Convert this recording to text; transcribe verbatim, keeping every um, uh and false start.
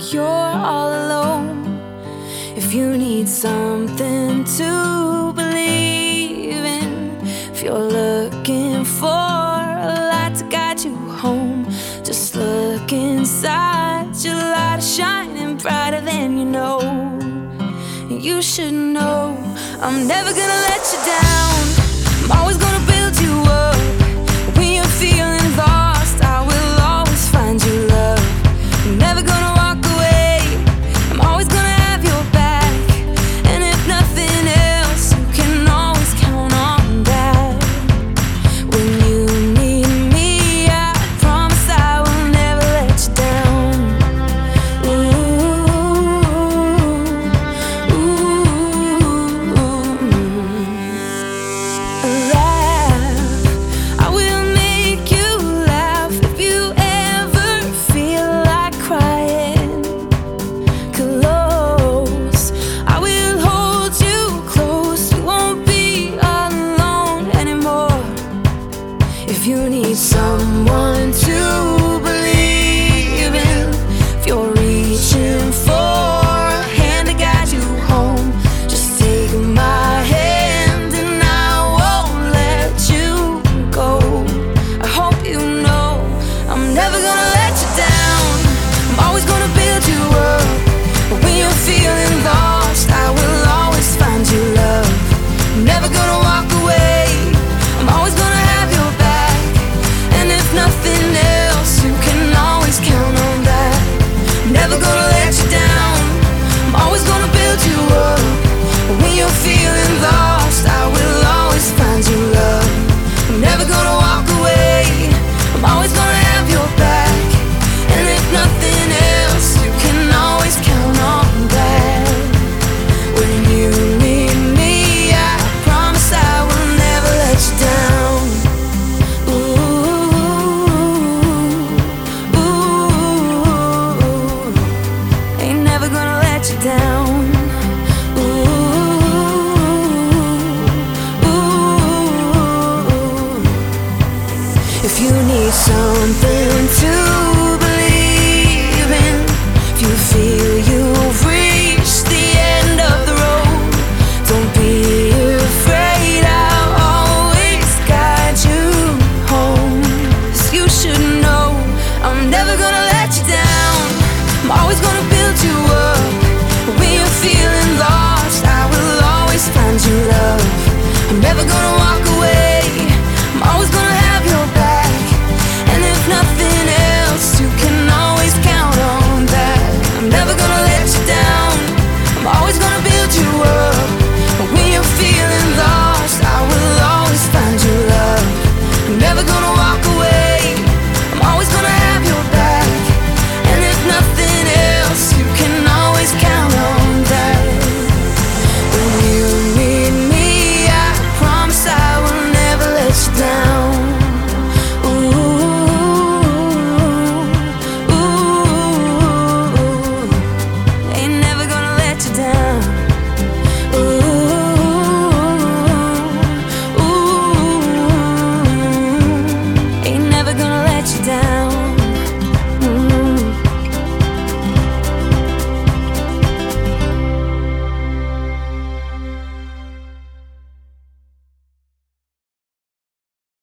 you're all alone, if you need something to believe in, if you're looking for a light to guide you home, just look inside. Your light is shining brighter than you know. And you should know I'm never gonna let you down. I'm always gonna build you up. When you're feeling lost, I will always find you love. I'm never gonna walk away. I'm always gonna have your back. And if nothing else, you can always count on that. When you need me, I promise I will never let you down. Ooh, ooh, laugh. I will make you laugh if you ever feel like crying. Close, I will hold you close. You won't be alone anymore. If you need someone to believe in, if you're reaching for a hand to guide you home, just take my hand and I won't let you go. I hope you know I'm never gonna let you down. I'm always gonna build you up. But when you're feeling lost, I will always find you love. I'm never gonna walk away. I'm always gonna have your back. And if nothing else, you can always count on that. I'm never gonna let you down. I'm always gonna build you up. But when you're feeling lost, I will always find you love. I'm never gonna walk away. I'm always gonna have your back. And if nothing else, you can always count on that. When you need me, I promise I will never let you down. Ooh, ooh, ain't never gonna let you down. Ooh, ooh, if you need something to believe in, if you feel you've reached the end of the road, don't be afraid, I'll always guide you home. 'Cause you should know I'm never gonna let you down. I'm always gonna build you up. When you're feeling lost, I will always find you love. I'm never gonna walk